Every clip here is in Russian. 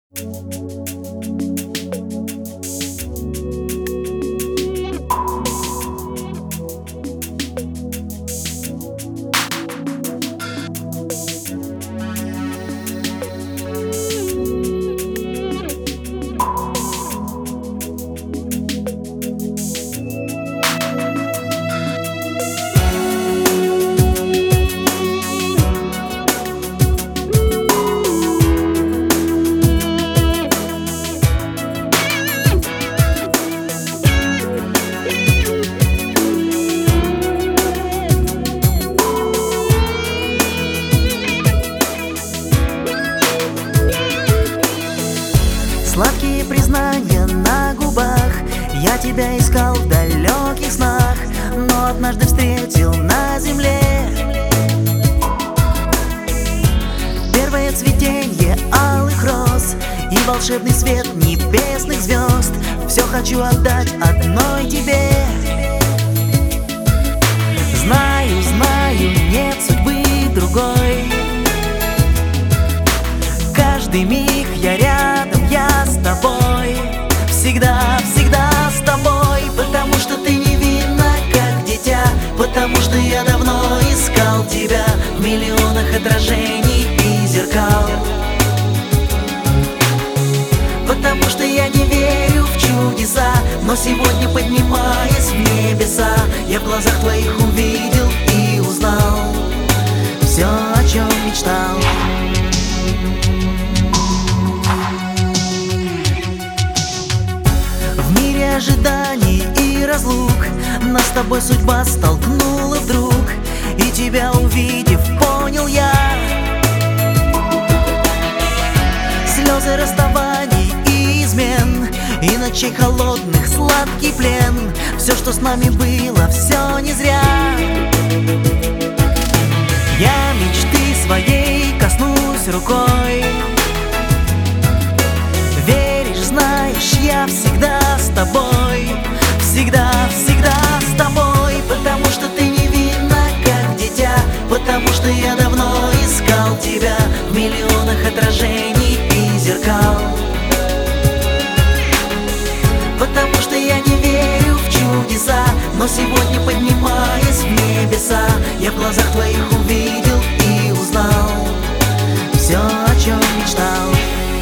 Сладкие признания на губах, я тебя искал в далеких снах, но однажды встретил на земле. Первое цветенье алых роз и волшебный свет небесных звезд. Все хочу отдать одной тебе. Знаю, знаю, нет судьбы другой. Каждый миг я рядом, я с тобой. Всегда, всегда с тобой. Потому что ты невинна, как дитя. Потому что я давно искал тебя в миллионах отражений и зеркал. Потому что я не верю в чудеса, но сегодня, поднимаясь в небеса, я в глазах твоих увидел и узнал все, о чем мечтал. В мире ожиданий и разлук нас с тобой судьба столкнула вдруг, и тебя увидев, понял я слезы расставаний и измен, и ночей холодных сладкий плен. Все, что с нами было, все не зря. Я мечты своей коснусь рукой. Веришь, знаешь, я всегда с тобой. Всегда, всегда с тобой. Потому что ты невинна, как дитя. Потому что я давно искал тебя в миллионах отражений и зеркал. Потому что я не верю в чудеса, но сегодня, поднимаясь в небеса, я в глазах твоих увидел и узнал все, о чем мечтал.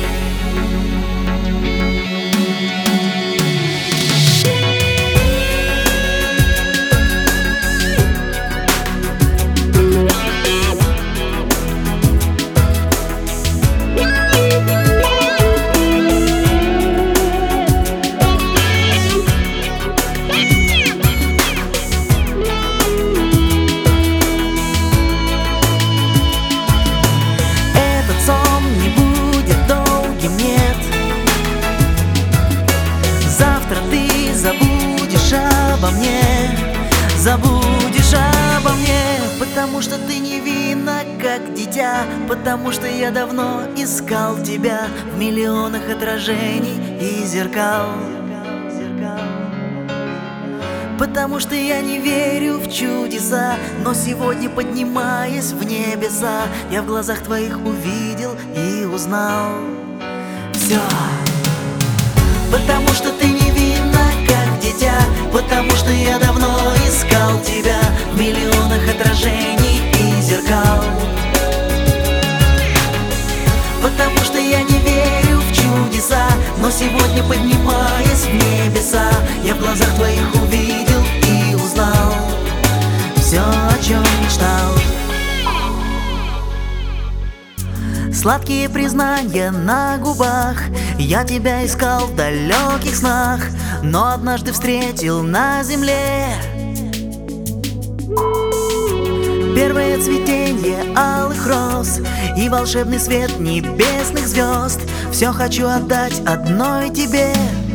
Забудешь обо мне, потому что ты невинна, как дитя. Потому что я давно искал тебя в миллионах отражений и зеркал. Потому что я не верю в чудеса, но сегодня, поднимаясь в небеса, я в глазах твоих увидел и узнал все. Потому что ты невинна, как дитя. Потому что я давно искал тебя в миллионах отражений и зеркал. Потому что я не верю в чудеса, но сегодня, поднимаясь в небеса, я в глазах твоих увидел и узнал все, о чем мечтал. Сладкие признания на губах, я тебя искал в далеких снах, но однажды встретил на земле. Первое цветенье алых роз и волшебный свет небесных звезд. Все хочу отдать одной тебе.